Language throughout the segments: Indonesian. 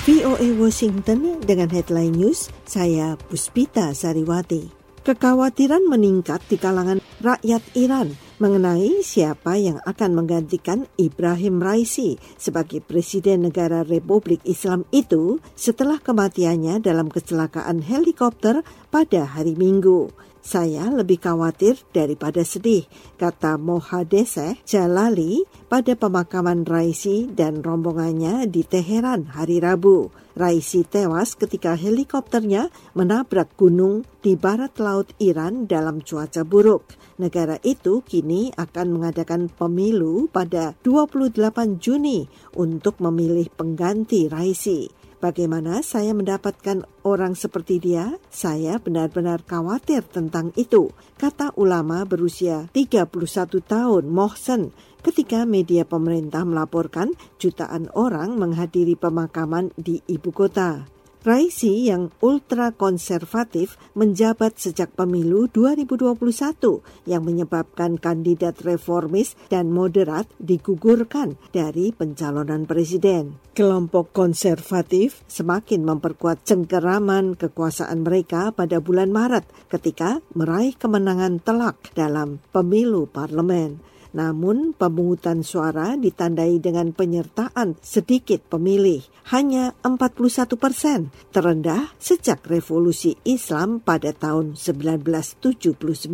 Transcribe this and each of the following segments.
VOA Washington dengan headline news, saya Puspita Sariwati. Kekhawatiran meningkat di kalangan rakyat Iran mengenai siapa yang akan menggantikan Ibrahim Raisi sebagai Presiden Negara Republik Islam itu setelah kematiannya dalam kecelakaan helikopter pada hari Minggu. Saya lebih khawatir daripada sedih, kata Mohadeseh Jalali pada pemakaman Raisi dan rombongannya di Teheran hari Rabu. Raisi tewas ketika helikopternya menabrak gunung di barat laut Iran dalam cuaca buruk. Negara itu kini akan mengadakan pemilu pada 28 Juni untuk memilih pengganti Raisi. Bagaimana saya mendapatkan orang seperti dia? Saya benar-benar khawatir tentang itu, kata ulama berusia 31 tahun Mohsen ketika media pemerintah melaporkan jutaan orang menghadiri pemakaman di ibu kota. Raisi yang ultra konservatif menjabat sejak pemilu 2021 yang menyebabkan kandidat reformis dan moderat digugurkan dari pencalonan presiden. Kelompok konservatif semakin memperkuat cengkeraman kekuasaan mereka pada bulan Maret ketika meraih kemenangan telak dalam pemilu parlemen. Namun pemungutan suara ditandai dengan penyertaan sedikit pemilih, hanya 41%, terendah sejak revolusi Islam pada tahun 1979.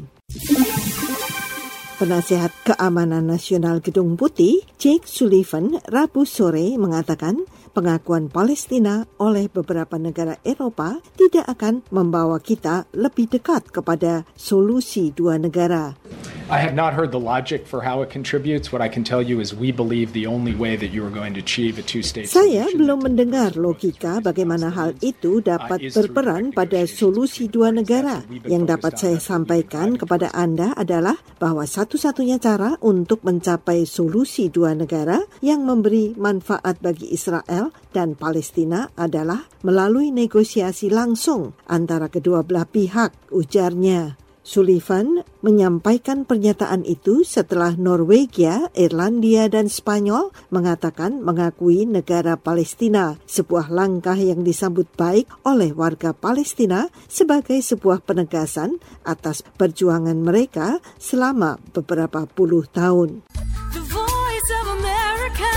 Penasihat Keamanan Nasional Gedung Putih, Jake Sullivan, Rabu sore mengatakan pengakuan Palestina oleh beberapa negara Eropa tidak akan membawa kita lebih dekat kepada solusi dua negara. I have not heard the logic for how it contributes. What I can tell you is we believe the only way that you are going to achieve a two-state solution. Saya belum mendengar logika bagaimana hal itu dapat berperan pada solusi dua negara. Yang dapat saya sampaikan kepada Anda adalah bahwa satu-satunya cara untuk mencapai solusi dua negara yang memberi manfaat bagi Israel dan Palestina adalah melalui negosiasi langsung antara kedua belah pihak, ujarnya. Sullivan menyampaikan pernyataan itu setelah Norwegia, Irlandia, dan Spanyol mengatakan mengakui negara Palestina, sebuah langkah yang disambut baik oleh warga Palestina sebagai sebuah penegasan atas perjuangan mereka selama beberapa puluh tahun. The Voice of America.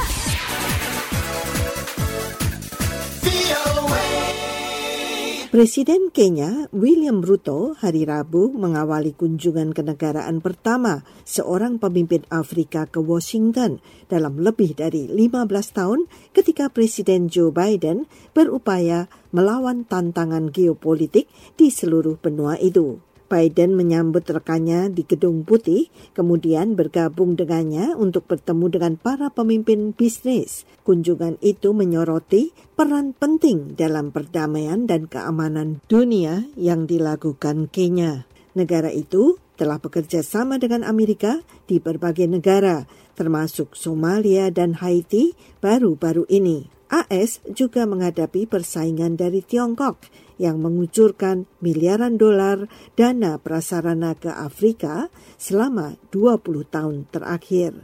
Presiden Kenya William Ruto hari Rabu mengawali kunjungan kenegaraan pertama seorang pemimpin Afrika ke Washington dalam lebih dari 15 tahun ketika Presiden Joe Biden berupaya melawan tantangan geopolitik di seluruh benua itu. Biden menyambut rekannya di Gedung Putih, kemudian bergabung dengannya untuk bertemu dengan para pemimpin bisnis. Kunjungan itu menyoroti peran penting dalam perdamaian dan keamanan dunia yang dilakukan Kenya. Negara itu telah bekerja sama dengan Amerika di berbagai negara, termasuk Somalia dan Haiti baru-baru ini. AS juga menghadapi persaingan dari Tiongkok yang mengucurkan miliaran dolar dana prasarana ke Afrika selama 20 tahun terakhir.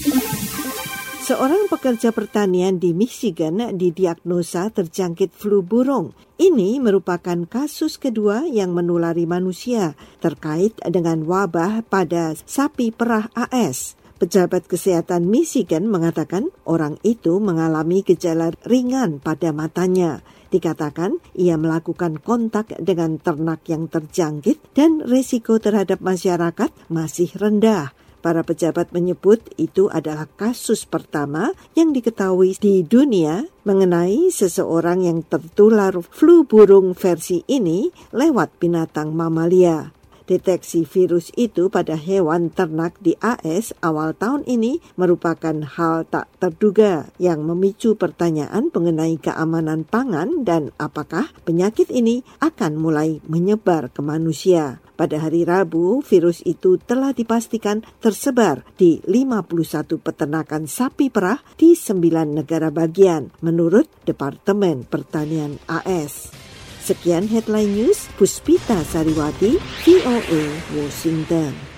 Seorang pekerja pertanian di Michigan didiagnosa terjangkit flu burung. Ini merupakan kasus kedua yang menulari manusia terkait dengan wabah pada sapi perah AS. Pejabat kesehatan Michigan mengatakan orang itu mengalami gejala ringan pada matanya. Dikatakan ia melakukan kontak dengan ternak yang terjangkit dan risiko terhadap masyarakat masih rendah. Para pejabat menyebut itu adalah kasus pertama yang diketahui di dunia mengenai seseorang yang tertular flu burung versi ini lewat binatang mamalia. Deteksi virus itu pada hewan ternak di AS awal tahun ini merupakan hal tak terduga yang memicu pertanyaan mengenai keamanan pangan dan apakah penyakit ini akan mulai menyebar ke manusia. Pada hari Rabu, virus itu telah dipastikan tersebar di 51 peternakan sapi perah di 9 negara bagian, menurut Departemen Pertanian AS. Sekian headline news, Puspita Sariwati, VOA Washington.